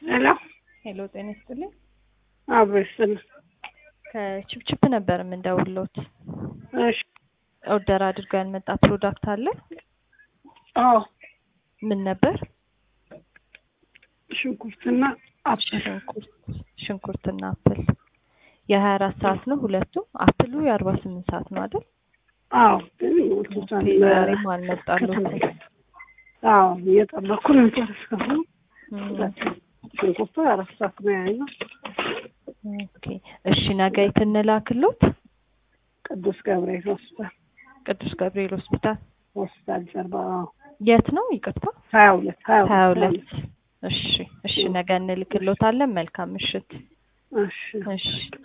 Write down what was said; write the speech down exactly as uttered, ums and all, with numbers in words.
ሄሎ ሄሎ ጤና ይስጥልኝ። አብረስን ከቺፕቺፕ ነበር የምንደውልዎት። እሺ ኦርደር አድርገው ያልመጣ ፕሮዳክት አለ? አዎ ምን ነበር? ሽንኩርትና አፕል። ሽንኩርት ሽንኩርትና አፕል የሀያ አራት ሰዓት ነው ሁለቱም። አፕሉ የአርባ ስምንት ሰዓት ነው አይደል? አዎ ግን ወጥቷል። ዛሬም አልመጣልዎትም። አዎ እየጠበኩ ነው እስካሁን። ሽንኩርቱ አራት ሰዓት ነው ያለው። ኦኬ እሺ፣ ነገ የት እንላክልዎት? ቅዱስ ገብርኤል ሆስፒታል። ቅዱስ ገብርኤል ሆስፒታል ሆስፒታል ጀርባ። የት ነው? ይቅርታ ሀያ ሁለት ሀያ ሁለት እሺ እሺ፣ ነገ እንልክልዎታለን። መልካም ምሽት። እሺ እሺ